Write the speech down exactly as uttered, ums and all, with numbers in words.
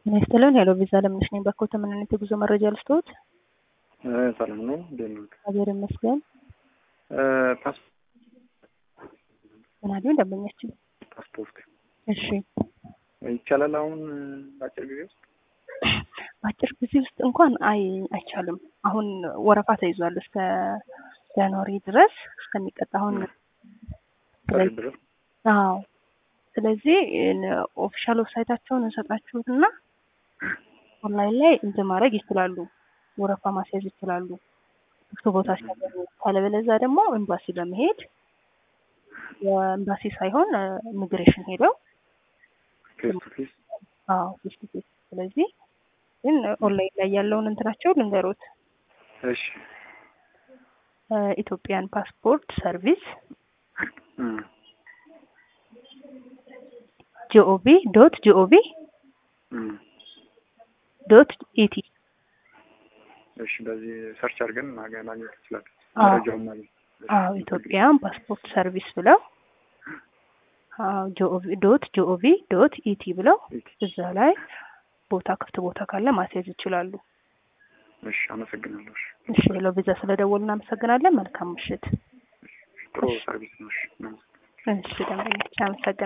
ነስተለን ሄሎ ቪዛ ለምንሽ ነኝ በኮተ ምን አይነት የጉዞ መረጃ ልስጥዎት? ሰላም ነው ደህና አገር መስገን እ ፓስፖርት ምን አይደል ደምኛችሁ? ፓስፖርት እሺ ይቻላል አሁን ባጭር ጊዜ ውስጥ ባጭር ጊዜ ውስጥ እንኳን አይ አይቻልም። አሁን ወረፋ ተይዟል እስከ ጃንዋሪ ድረስ እስከሚቀጣ አሁን ድረስ አዎ ስለዚህ ኦፊሻል ዌብሳይታቸውን እንሰጣችሁና ኦንላይን ላይ እንትን ማድረግ ይችላሉ። ወረፋ ማስያዝ ይችላሉ። እሱ ቦታ ሲያገኙ ካለበለዚያ ደግሞ ኤምባሲ በመሄድ የኤምባሲ ሳይሆን ኢሚግሬሽን ሄደው ፌስ ቱ ፌስ አዎ ፌስ ቱ ፌስ ስለዚህ ግን ኦንላይን ላይ ያለውን እንትናቸው ልንገሮት። እሺ ኢትዮጵያን ፓስፖርት ሰርቪስ ጂኦቪ ዶት ጂኦቪ ዶት ኢቲ እሺ በዚህ ሰርች አድርገን ማግኘት ይችላል። መረጃውን ማግኘት አዎ ኢትዮጵያን ፓስፖርት ሰርቪስ ብለው አዎ ጂኦቪ ዶት ጂኦቪ ዶት ኢቲ ብለው እዛ ላይ ቦታ ክፍት ቦታ ካለ ማስያዝ ይችላሉ። እሺ አመሰግናለሁ። እሺ ሄሎ ቪዛ ስለደወልን እናመሰግናለን። መልካም ምሽት። ጥሩ ሰርቪስ ነው። እሺ እሺ ደንበኞች አመሰግናለሁ።